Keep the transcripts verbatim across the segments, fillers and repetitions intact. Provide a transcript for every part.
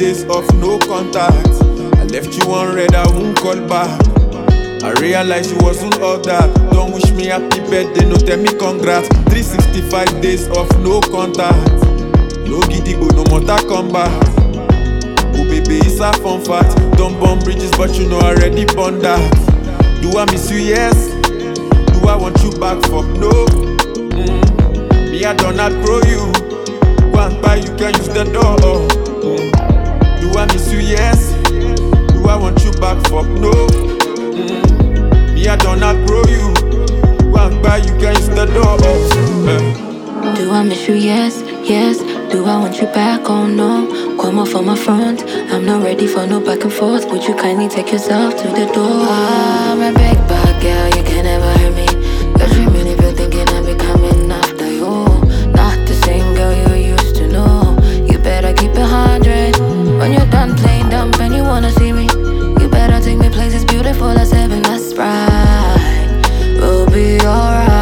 days of no contact. I left you on red, I won't call back. I realized you wasn't all that. Don't wish me happy birthday, no tell me congrats. three sixty-five days of no contact. No gidigbo, no mortar combat. Oh baby, it's a fun fact. Don't burn bridges, but you know I already burn that. Do I miss you? Yes. Do I want you back for no? Mm. Me, I don't outgrow you. Go and buy, you can use the door. Mm. Do I miss you? Yes. Do I want you back for no? Mm. Me, I don't outgrow you. Go and buy, you can use the door. Uh. Do I miss you? Yes, yes. Do I want you back? Oh no. Come off on my front. I'm not ready for no back and forth. Would you kindly take yourself to the door? I'm a big bad girl, you can never hurt me. Cause you really feel thinking I'm becoming after you. Not the same girl you used to know. You better keep it hundred. When you're done playing dumb and you wanna see me, you better take me places beautiful as heaven, that's right. We'll be alright.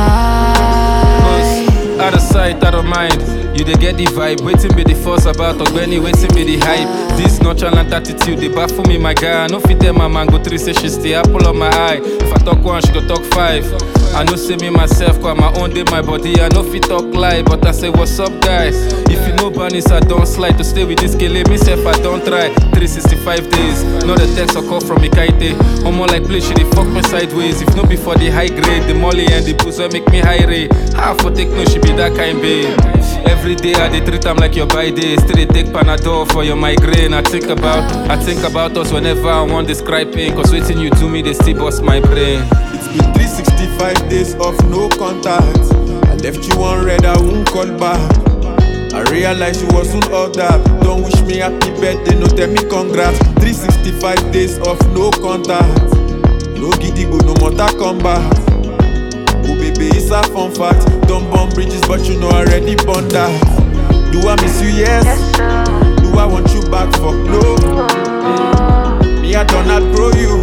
Out of sight, out of mind. You dey get the vibe, waiting be the force about Ogbeni, waiting be the hype. This nonchalant attitude, they baffle me, my guy. I no fit tell my man go three say she's the apple of my eye. If I talk one, she go talk five. I know say me myself, cause my own day my body. I no fit talk lie, but I say what's up guys. If you know Banis, I don't slide to stay with this kele. Myself, I don't try. three sixty-five days, not a text or call from Ikaite. I'm more like play, she dey fuck me sideways. If no be for the high grade, the molly and the booze will make me high rate. Half for take no, she be that kind babe. Every day I dey treat am like your by day. Still dey take Panadol for your migraine. I think about, I think about us whenever I want describe pain. Cause waiting you do me, they still bust my brain. It's been three sixty-five days of no contact. I left you on red, I won't call back. I realized you wasn't all that. Don't wish me happy birthday, no tell me congrats. three sixty-five days of no contact. No gidigbo, no mortar combat. Oh baby, it's a fun fact. Don't burn bridges, but you know I already burn that. Do I miss you? Yes. Do I want you back for no? Mm. Me, I don't outgrow you.